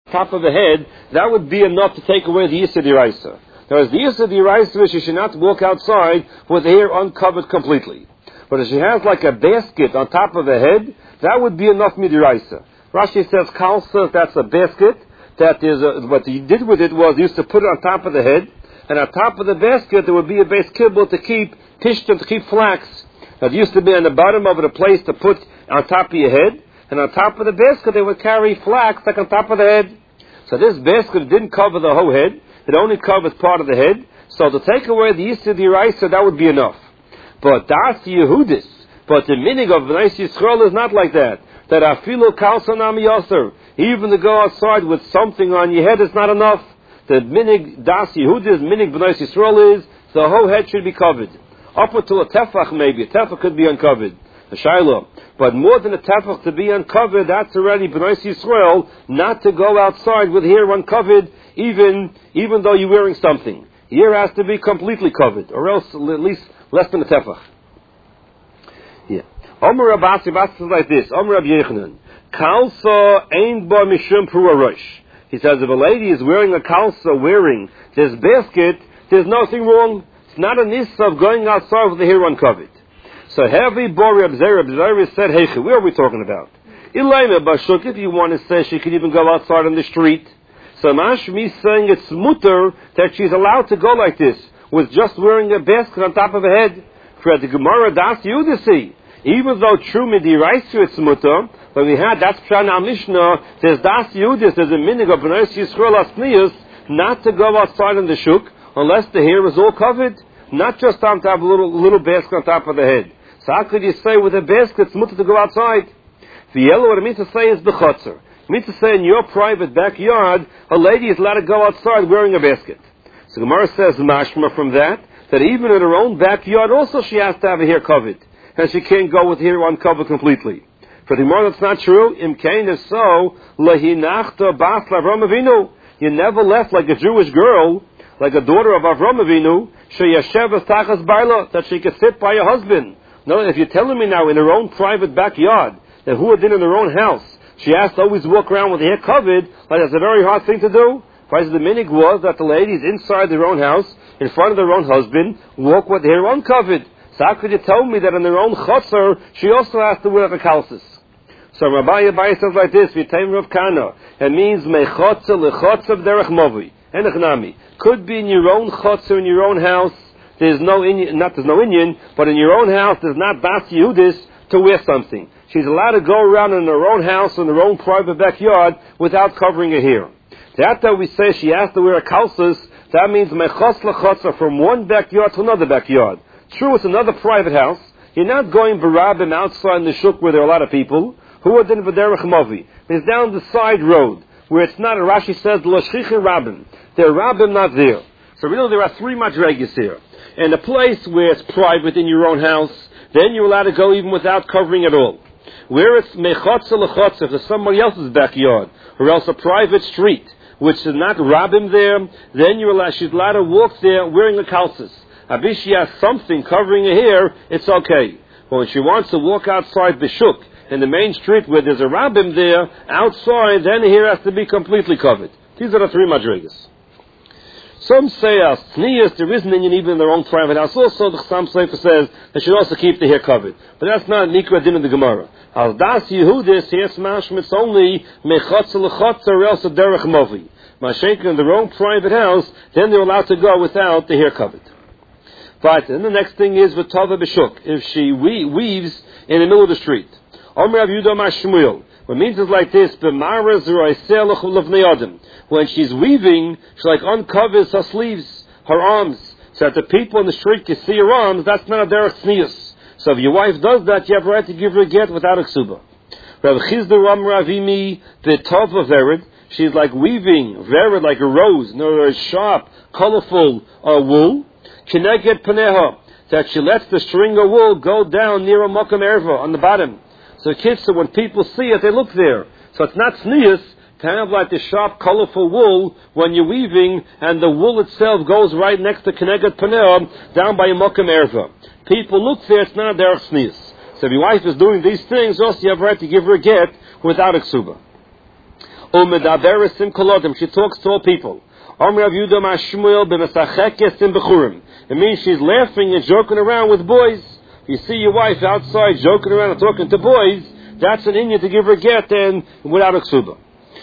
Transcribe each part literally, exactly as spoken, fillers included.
top of the head, that would be enough to take away the Yisur D'Oraisa. Whereas the Yisur D'Oraisa is she should not walk outside with the hair uncovered completely. But if she has like a basket on top of the head, that would be enough Midiraisa. Rashi says, Kalsa, that's a basket. That is, a, what he did with it was he used to put it on top of the head, and on top of the basket there would be a base kibble to keep tishtim, to keep flax. That used to be on the bottom of it a place to put on top of your head, and on top of the basket they would carry flax like on top of the head. So this basket didn't cover the whole head, it only covers part of the head. So to take away the Yisur D'Oraisa, that would be enough. But Das Yehudis, but the meaning of Bnei Yisrael is not like that. That afilu kalsanam yoser, even to go outside with something on your head is not enough. The minig Das Yehudis, minig Bnei Yisrael is the whole head should be covered. Up until a tefach maybe, a tefach could be uncovered. A shiloh. But more than a tefach to be uncovered, that's already Bnei Yisrael, not to go outside with hair uncovered, even even though you're wearing something. Hair has to be completely covered, or else at least less than a tefach. Yeah. Omer Abbas, Abbas says like this. Omer Rabbi Yechanan, Kalsa ein ba mishum pruarosh. He says if a lady is wearing a kalsa, wearing this basket, there's nothing wrong. It's not an issa of going outside with the hair uncovered. So heavy bori abzera abzera said, hey, where are we talking about? Elaina bashuk, if you want to say she could even go outside on the street. So Mashmi saying it's mutter that she's allowed to go like this, with just wearing a basket on top of her head. For the Gemara Das Yudisi, even though true midiraisa it's mutter, but we had that's Pshana Mishnah, there's Das Yudis, there's a minig of Bnei Yisrael Asniyus, not to go outside in the shuk unless the hair is all covered, not just on top of a little, little basket on top of the head. So how could you say with a basket it's mutter to go outside? The yellow, what it means to say is bechotzer. It means to say in your private backyard, a lady is allowed to go outside wearing a basket. So Gemara says mashma from that, that even in her own backyard also she has to have her hair covered. And she can't go with hair uncovered completely. For the Gemara that's not true. Im kain is so, lehinachta bas l'Avram Avinu. You never left like a Jewish girl, like a daughter of Avram Avinu, sheyashev tachas baila, that she could sit by her husband. No, if you're telling me now in her own private backyard, that who had been in her own house, she has to always walk around with her hair covered, like that's a very hard thing to do. Because the minig was that the ladies inside their own house, in front of their own husband, walk with hair uncovered. So how could you tell me that in their own chutzner, she also has to wear the kalsis? So Rabbi Abaye says like this, V'yitayim Rav Kana, it means mechotzer lechotzer derech movi. Enechnami. Could be in your own chutzner, in your own house, there's no Indian, not there's no Indian, but in your own house, there's not Das Yehudis to wear something. She's allowed to go around in her own house, in her own private backyard, without covering her hair. That that we say she has to wear a kalsus, that means mechotz lechotzer, from one backyard to another backyard. True, it's another private house. You're not going barabim outside in the shuk where there are a lot of people. Who are then v'derech movi? It's down the side road where it's not. A Rashi says l'shchichin rabim. There are rabim not there. So really, there are three madregas here. In a place where it's private in your own house, then you're allowed to go even without covering at all. Where it's mechotza lechotza, if it's somebody else's backyard or else a private street, which is not rabim there, then you're allowed. She's allowed to walk there wearing a kalsis. If she has something covering her hair, it's okay. But when she wants to walk outside the shuk, in the main street where there's a rabbim there, outside, then the hair has to be completely covered. These are the three madrigas. Some say as tznius, there is an Indian even in their own private house. Also, the Chassam Sofer says they should also keep the hair covered. But that's not nikra din in the Gemara. Al das Yehudis, yes mashma, it's only mechotza lechotza or else a derech movi. Mashenka in their own private house, then they're allowed to go without the hair covered. But and the next thing is v'tava b'shuk. If she we- weaves in the middle of the street. Omer Rav Yehuda Mar Shmuel. What it means is like this: when she's weaving, she like uncovers her sleeves, her arms, so that the people in the street can see her arms. That's not a derech tznius. So if your wife does that, you have a right to give her a get without a ksuba. Rav Chizda Ram Ravimi the tova vered. She's like weaving vered like a rose, no, a sharp, colorful uh, wool. Kineged paneha, that she lets the string of wool go down near a makam erva on the bottom. So kids, so when people see it, they look there. So it's not tznius to have like the sharp, colorful wool when you're weaving, and the wool itself goes right next to Keneged Paneah, down by a Mokum Erva. People look there, it's not their tznius. So if your wife is doing these things, also you have a right to give her a get without a ksuba. Umedaberesim kolodim. She talks to all people. Amr Rav Yehuda Mashmuel b'mesachekesim b'churim. It means she's laughing and joking around with boys. You see your wife outside joking around and talking to boys, that's an inyan to give her get and without a ksuba.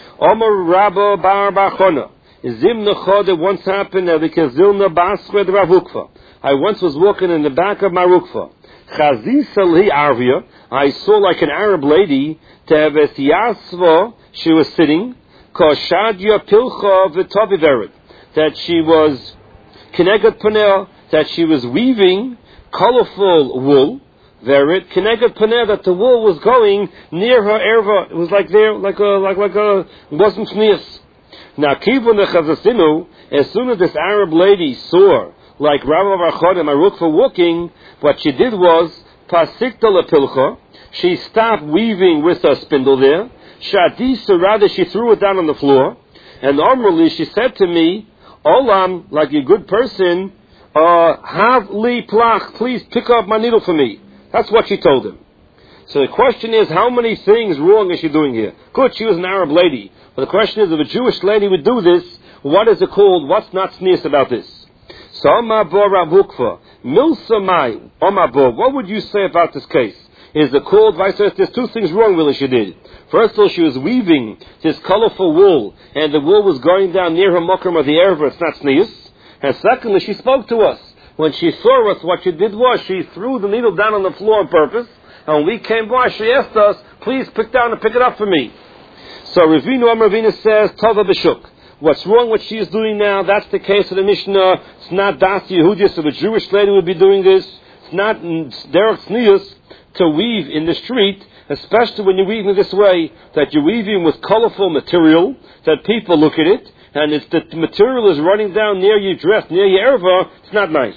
Amr Rabba Bar Bachona. Zimna Chod, it once happened uh, because Zilna Basred Rav Ukva. I once was walking in the back of my Rukva. Chazisali Arvia. I saw like an Arab lady. Teves Yasva. She was sitting. Koshadya Pilcha V'Toviveret. That she was Kenegat Panel. That she was weaving colorful wool. Verit Kenegat Panel. That the wool was going near her erva. It was like there, like a, like like a wasn't sneers. Now, Kivun Chazasinu. As soon as this Arab lady saw, like Rabbi Barchod and Marukva walking, what she did was Pasikta Lepilcha. She stopped weaving with a spindle there. Shadisa, rather she threw it down on the floor. And normally she said to me, Olam, like a good person, uh, have li plach, please pick up my needle for me. That's what she told him. So the question is, how many things wrong is she doing here? Good, she was an Arab lady. But the question is, if a Jewish lady would do this, what is it called? What's not sneers about this? So, Omabor Rabukva, Milsamai, Omabor, what would you say about this case? Is the called vice versa? There's two things wrong really she did. First of all, she was weaving this colorful wool, and the wool was going down near her mokram of the erva, it's not sneers. And secondly, she spoke to us. When she saw us, what she did was, she threw the needle down on the floor on purpose, and when we came by, she asked us, please pick down and pick it up for me. So Ravinu Amar Ravina says, Tova B'Shuk. What's wrong what she is doing now? That's the case of the Mishnah. It's not Das Yehudis, so a Jewish lady would be doing this. It's not Derek Sneus to weave in the street, especially when you're weaving this way, that you're weaving with colorful material, that people look at it, and if the material is running down near your dress, near your erva, it's not nice.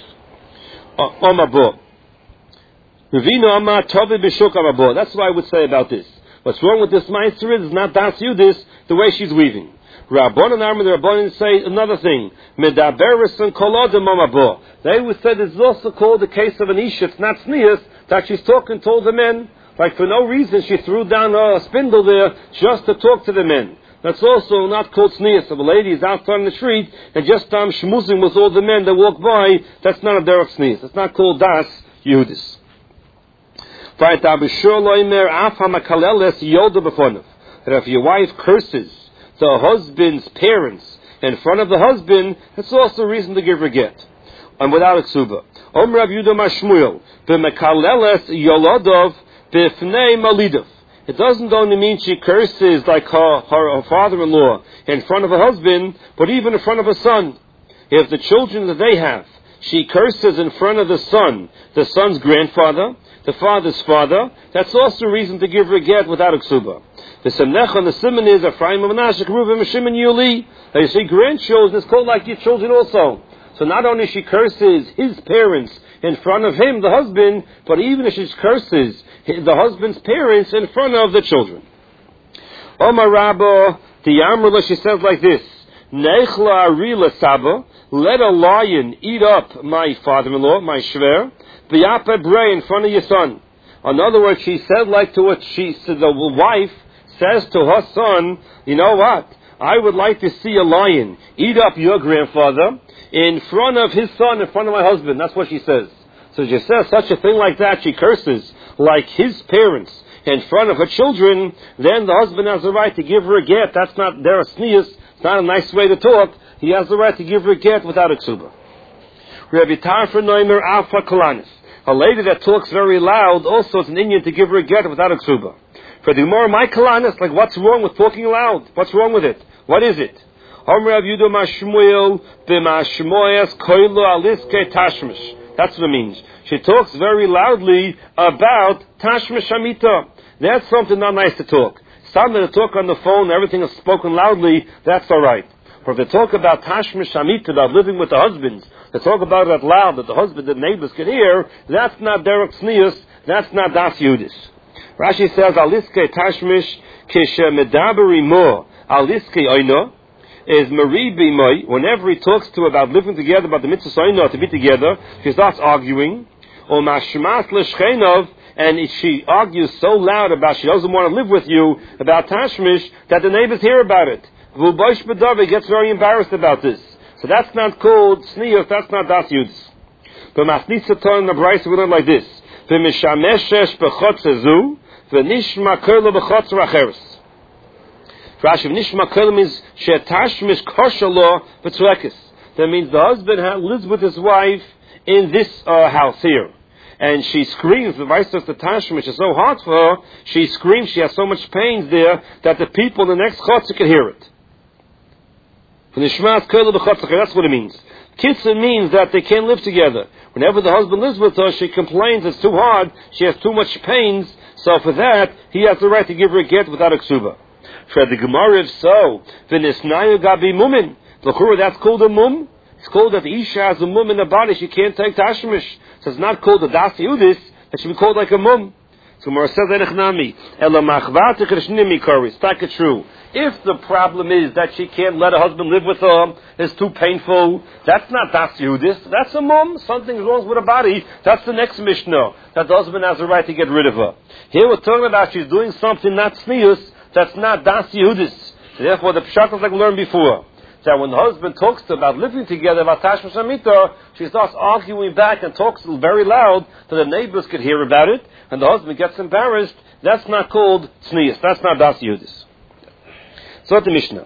Omabo. Ravinu Amar Tova B'Shuk Omabo. That's what I would say about this. What's wrong with this meister is not Das Yehudis, the way she's weaving. Rabbanan Armin, the Rabbanan say another thing. Medaberis and kolodim amabo. They would say this is also called the case of an isha. It's not sneers that she's talking to all the men. Like for no reason she threw down a spindle there just to talk to the men. That's also not called sneers. If a lady is outside on the street and just um, schmoozing with all the men that walk by, that's not a derech sneers. It's not called das Yehudis. That if your wife curses the husband's parents in front of the husband, that's also a reason to give her get. And without a ksuba. Om Rav Yehuda Mashmuel, b'mekaleles yolodov b'fnei malidov. It doesn't only mean she curses like her, her, her father-in-law in front of her husband, but even in front of her son. If the children that they have, she curses in front of the son, the son's grandfather, the father's father, that's also a reason to give her a get without a ksuba. The Semnech on the Simon is Ephraim of Menashe, Reuven, and Shimon, Yuli. You see, grandchildren is called like your children also. So not only she curses his parents in front of him, the husband, but even if she curses the husband's parents in front of the children. Omar Rabba, the Yamrula, she says like this, Neichla Arila Saba, let a lion eat up my father-in-law, my shver, B'yapa Bray in front of your son. In other words, she said like to what she said, the wife says to her son, you know what? I would like to see a lion eat up your grandfather in front of his son, in front of my husband. That's what she says. So she says such a thing like that, she curses like his parents in front of her children, then the husband has the right to give her a get. That's not their sneers. It's not a nice way to talk. He has the right to give her a get without a ksuba. Rabbi Tarfon Noimer Alpha Kolanis. A lady that talks very loud also is an Indian to give her a get without a ksuba. For the more my kalanis, like what's wrong with talking loud? What's wrong with it? What is it? That's what it means. She talks very loudly about tashmish amita. That's something not nice to talk. Something to talk on the phone, everything is spoken loudly, that's alright. But if they talk about tashmish amita, about living with the husbands, they talk about it out loud, that the husband, the neighbors can hear, that's not derech sneus, that's not das Yehudis. Rashi says, Aliske tashmish kishe medaberi mo, aliske oino, is maribi moi, whenever he talks to about living together, about the mitzvah oino, to be together, he starts arguing, or mashmas l'shchenov, and she argues so loud about she doesn't want to live with you, about Tashmish, that the neighbors hear about it. Vubosh B'David gets very embarrassed about this. So that's not called Snius, that's not Das Yudis. But Masnitza Torah in the Brayso we learn like this. V'mishameshesh b'chotz zu, v'nishma kerla b'chotz racheres. Rashi, v'nishma kerla means she'tashmish koshalo b'tzvekes. That means the husband lives with his wife in this uh, house here. And she screams, the vice of the Tashmish is so hard for her, she screams, she has so much pains there, that the people in the next chotzer can hear it. That's what it means. Kitsa means that they can't live together. Whenever the husband lives with her, she complains it's too hard, she has too much pains, so for that, he has the right to give her a get without a ksuba. For the Gemara, if so, v'nisnayu gabi mumin. That's called a mum. It's called that the Isha has a mum in the body, she can't take Tashmish. So it's not called a Das Yudis, it should be called like a mum. So Gemara says, it's not true. If the problem is that she can't let her husband live with her, it's too painful, that's not Das Yudis, that's a mum. Something's wrong with her body. That's the next Mishnah, that the husband has a right to get rid of her. Here we're talking about she's doing something not Snius, that's not Das Yudis. So therefore the Pshat is like we learned before. That when the husband talks to her about living together, about Tashmish Amita, she starts arguing back and talks very loud so the neighbors could hear about it, and the husband gets embarrassed. That's not called Tznius. That's not Das Yudis. So the Mishnah.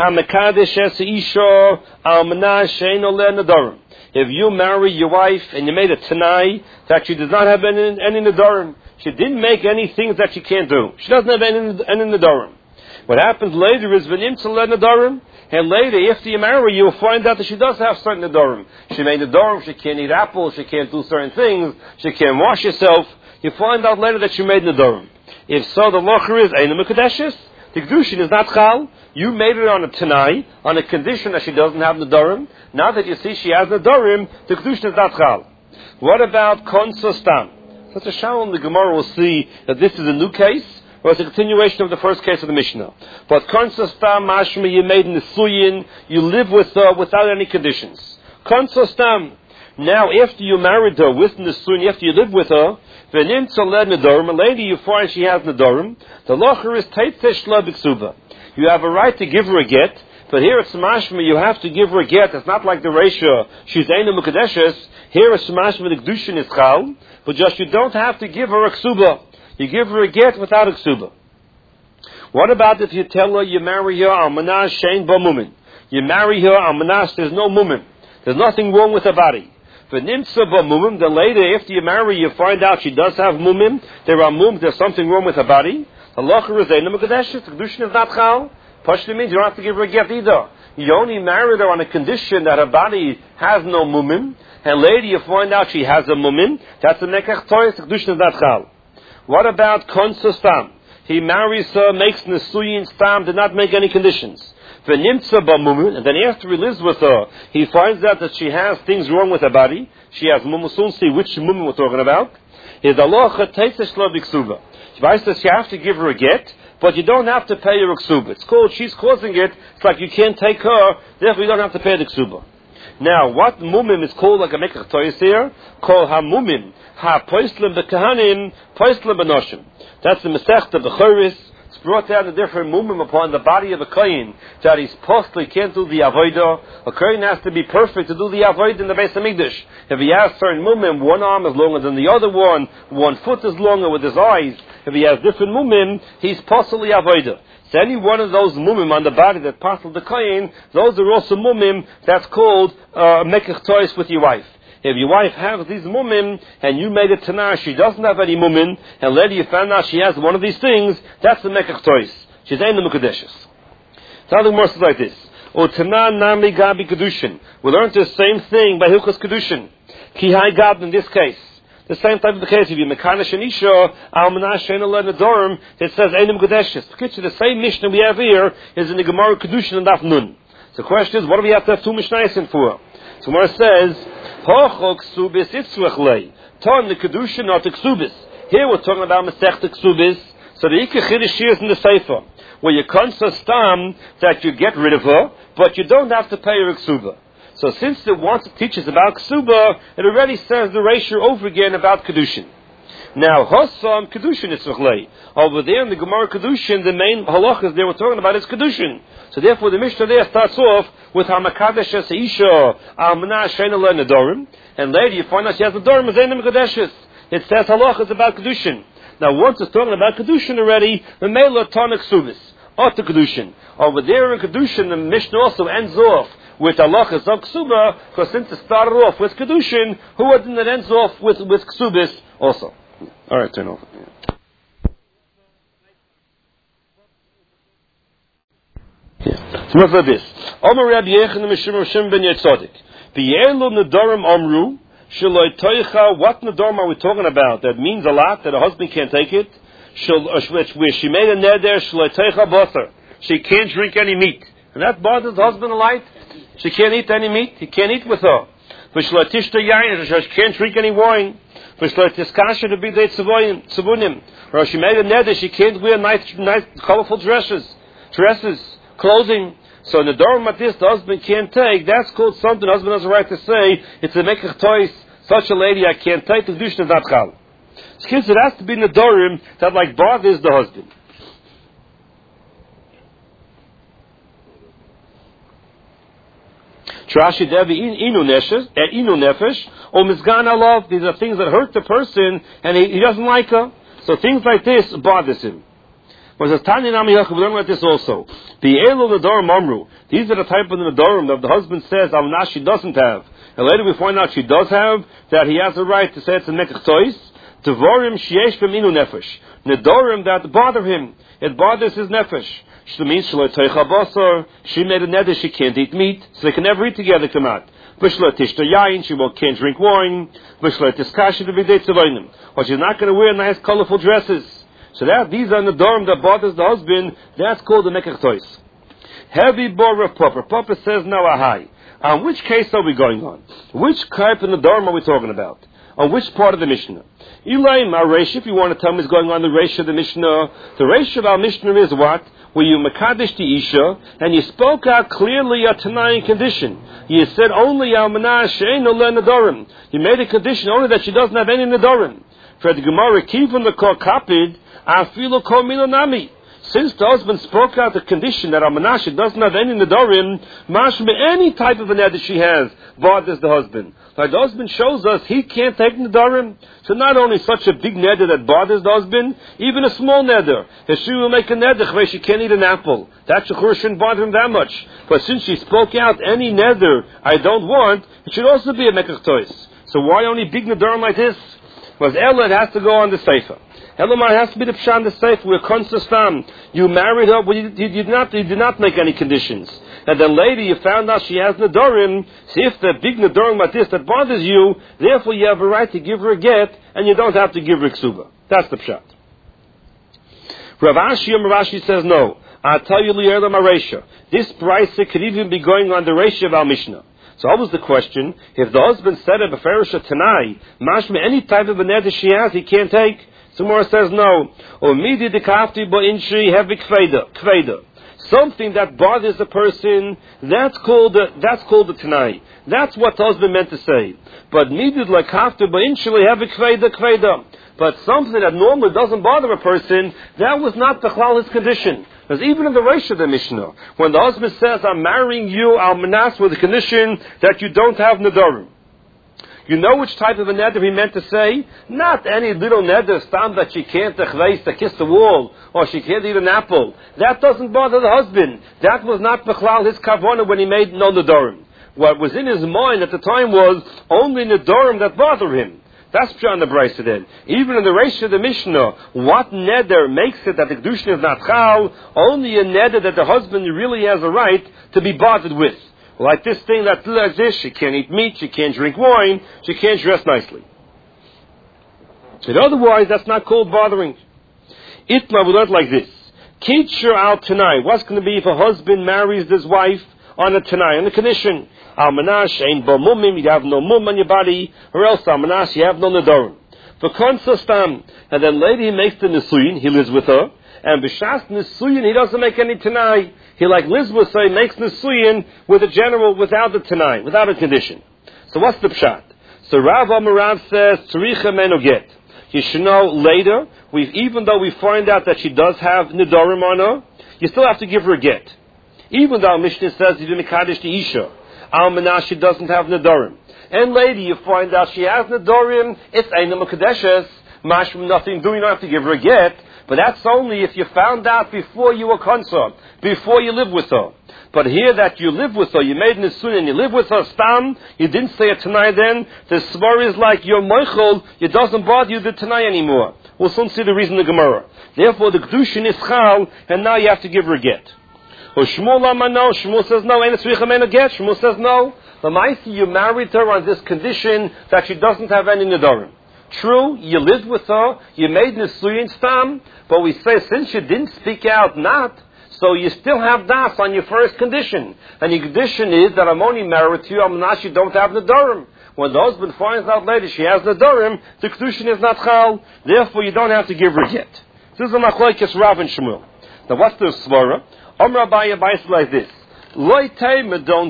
If you marry your wife and you made a Tanai that she does not have any, any Nadarim, she didn't make any things that she can't do. She doesn't have any, any Nadarim. What happens later is V'nimtza Nadarim, and later, after you marry, you'll find out that she does have certain Nadarim. She made Nadarim, she can't eat apples, she can't do certain things, she can't wash herself. You find out later that she made Nadarim. If so, the locher is Eina Mekadeshes. The Kedushin is not Chal. You made it on a Tanai, on a condition that she doesn't have Nadarim. Now that you see she has Nadarim, the Kedushin is not Chal. What about Konsa Stam? Such a Shalom, the Gemara will see that this is a new case, or it's a continuation of the first case of the Mishnah. But Konsa Stam Mashma, you made Nisuyin, you live with her without any conditions. Konsa Stam. Now, after you married her with Nisuyin, after you live with her, Venim Tzaled Nadarim, a lady you find she has Nadarim, the locher is Teitzeh Shla B'Ksuba. You have a right to give her a get, but here it's Mashma, you have to give her a get. It's not like the ratio, she's Eina Mukadeshes. Here it's Mashma, the Kedushin is Chal, but just you don't have to give her a Ksuba. You give her a get without a Ksuba. What about if you tell her you marry her al Manash Shein Bo Mumin? You marry her al Manash, there's no Mumin. There's nothing wrong with her body. But Nimtza Bo Mumim, then later after you marry you find out she does have Mumim, there are Mum, there's something wrong with her body. The Locher is Eina Mekadeshes, the Kedushin is not Chal. Pashto means you don't have to give her a get either. You only married her on a condition that her body has no Mumim, and later you find out she has a Mumim, that's a Nekach Toyes, the Kedushin is not Chal. What about Konsa Stam? He marries her, makes Nisuyin Stam, did not make any conditions. V'nimtza b'mumin, and then after he lives with her, he finds out that she has things wrong with her body. She has mum. We'll soon see which mum we're talking about. Is aloha teitzeh shlo b'ksuba. She writes that you have to give her a get, but you don't have to pay her a ksuba. It's called, she's causing it, it's like you can't take her, therefore you don't have to pay the ksuba. Now, what mumim is called like a mekach toyes here? Called ha-mumim, ha-poislim b'kahanim, poislim b'noshim. That's the Masechta B'choris. It's brought down a different mumim upon the body of a kohen, that he's postly can't do the avodah. A kohen has to be perfect to do the avodah in the Beis Hamikdash. If he has certain mumim, one arm is longer than the other one, one foot is longer with his eyes. If he has different mumim, he's possibly avodah. So any one of those mumim on the body that passed the kohen, those are also mumim that's called uh, mekach tois with your wife. If your wife has these mumim, and you made it tana, she doesn't have any mumim, and later you found out she has one of these things, that's the mekach tois. She's in the mukadeshes. Something more like this. O tana nami gabi kedushin. We learned the same thing by Hilchos Kedushin. Ki hai gab in this case. The same type of the case, if you mekanish and isha, almanash shein aleh nedorim, it says einim kedeshes. The same Mishnah we have here is in the Gemara Kedushin and Daf Nun. So the question is, what do we have to have two Mishnayos in for? So Gemara says, Hocho ksubis itzvechlei. Ton the Kedushin or the ksubis. Here we're talking about Masechta ksubis. So the Ikar Chiddush here is in the Sefer, where you konsa stam that you get rid of her, but you don't have to pay her a ksuba. So since it wants to teach us about ksuba, it already says the ratio over again about Kedushin. Now, Hossam Kedushin Itzvachlei. Over there in the Gemara Kedushin, the main halachas they were talking about is Kedushin. So therefore the Mishnah there starts off with HaMakadesh Es Isha Almanah Sheina Le Nedorim. And later you find out she has Nedorim as Einim Kadeshes. It says halachas about Kedushin. Now once it's talking about Kedushin already, the Mela Tana Ksubis. Ota Kedushin. Over there in Kedushin, the Mishnah also ends off with halachas of Ksuba, because since it started off with Kedushin, who was in that ends off with, with Ksubis also. All right, turn over. Yeah. Yeah. So what's like this? Omer Rabbi Yechon Mishim Shim Ben Yetzodik. V'yelu Nedorim Omru Shaloi Toicha. What Nedorim are we talking about? That means a lot. That a husband can't take it. Where she made a neder Shaloi Toicha Bosar. She can't drink any meat, and that bothers the husband a lot. She can't eat any meat. He can't eat with her. V'Shaloi Tishta Yain. She can't drink any wine. V'Shaloi Tiskasha to be the Tzivunim. Or she made a neder. She can't wear nice, nice, colorful dresses, dresses, clothing. So in the Nedorim Matis, the husband can't take. That's called something the husband has a right to say. It's a mekach tois. Such a lady I can't take. The Kedushin is not chal. So it has to be in the Nedorim that like bothers the husband. Trashi devi inu nefesh, inu nefesh, or mizgan alav. These are things that hurt the person, and he, he doesn't like her. So things like this bothers him. But as Tanya Nami Yaakov, we learn about this also. The Elu Nedorim Amru. These are the type of Nedorim that the husband says Amna she doesn't have. And later we find out she does have, that he has a right to say it's a mekach tois. Devorim sheyesh b'minu nefesh. Nedorim that bother him. It bothers his nefesh. She means she made a neder, she can't eat meat, so they can never eat together, come out. She can't drink wine. Or she's not going to wear nice, colorful dresses. So that these are the Nedorim that bothers the husband. That's called the mekach tois. Heavy bor of Papa. Papa says now a high. On which case are we going on? Which type of Nedorim are we talking about? On which part of the Mishnah? Elaim, our Reish, if you want to tell me what's going on the Reish of the Mishnah, the Reish of our Mishnah is what? Where you Makadesh the Isha, and you spoke out clearly a Tanayan condition. You said only Almanah She'eino Le Nedorim. You made a condition only that she doesn't have any Nedorim. For the Gemara, Kivun the Kol Kapid, Afilu Kol Milonami. Since the husband spoke out the condition that Almanah doesn't have any Nedorim, mashma any type of a neder she has bothers the husband. Like the husband shows us, he can't take Nedorim. So not only such a big neder that bothers the husband, even a small neder. If she will make a neder where she can't eat an apple, that shouldn't bother him that much. But since she spoke out any neder I don't want, it should also be a mekach tois. So why only big Nedorim like this? Because Ella, it has to go on the Sefer. Elamar has to be the pshan the Sefer. We're consistent. You married her, but you, you, you, did not, you did not make any conditions. And then later you found out she has Nedorim. So if the big Nedorim like this that bothers you, therefore you have a right to give her a get, and you don't have to give her ksuba. That's the pshat. Rav Ashi and Rav Ashi says no. I'll tell you Li'erlam Aresha. This price could even be going on the Resha of our Mishnah. So what was the question? If the husband said a Beferisha Tanai, mashma any type of a neder she has, he can't take. Somora says no. Or midi de kafti bo inshi heavy kveda. Something that bothers a person, that's called the, that's called the Tanai. That's what the husband meant to say. But midi de kafti bo inshi heavy kveda kveda. But something that normally doesn't bother a person, that was not the Bechlal his condition. Because even in the Reish of the Mishnah, when the husband says, I'm marrying you, I'll manas with the condition that you don't have Nedorim. You know which type of a neder he meant to say? Not any little neder, stand that she can't echveis to kiss the wall, or she can't eat an apple. That doesn't bother the husband. That was not Bechlal his kavona when he made no Nedorim. What was in his mind at the time was only Nedorim that bothered him. That's Pshat the Brisa then. Even in the Reish of the Mishnah, what neder makes it that the Kedushin is not chal? Only a neder that the husband really has a right to be bothered with. Like this thing that like this, she can't eat meat, she can't drink wine, she can't dress nicely. But otherwise, that's not called bothering. Itma, we learned like this. Kitcher al Tanai. What's going to be if a husband marries his wife on a Tanai, on the condition? Almanash ain't bo mumim, you have no mum on your body, or else almanash, you have no nedorim. For konsastam, and then later he makes the nisuyin, he lives with her, and b'shas nisuyin, he doesn't make any tanai. He, like Liz was saying, makes nisuyin with a general, without the tanai, without a condition. So what's the pshat? So Rav Amarav says, tzricha menu get. You should know later, we even though we find out that she does have Nidorim on her, you still have to give her a get. Even though Mishnah says you do Mekadesh the Isha, Almanah, she doesn't have Nidorim. And later you find out she has Nidorim, it's Eina Mekadeshes, mashma nothing doing, you don't have to give her a get, but that's only if you found out before you were consort, before you live with her. But here that you live with her, you made Nisun and you live with her, Stam, you didn't say it tonight then, the Svar is like your Moichel, it doesn't bother you the tonight anymore. We'll soon see the reason in the Gemara. Therefore the Kedushin is Chal, and now you have to give her a get. Well, Shmuel Amano, Shmuel says no, ain't a get. Shmuel says no. The Maisi, you married her on this condition that she doesn't have any Nidorim. True, you lived with her, you made Nisuyin Stam, but we say since you didn't speak out not, so you still have Das on your first condition. And your condition is that I'm only married to you, I'm not, you don't have Nidorim. When the husband finds out later she has Nidorim, the Kedushin is not Chal, therefore you don't have to give her yet. This is a Machlokes Rav and Shmuel. Now what's the Svara? Om Rabbi Abayis like this. Loi Teimah, don't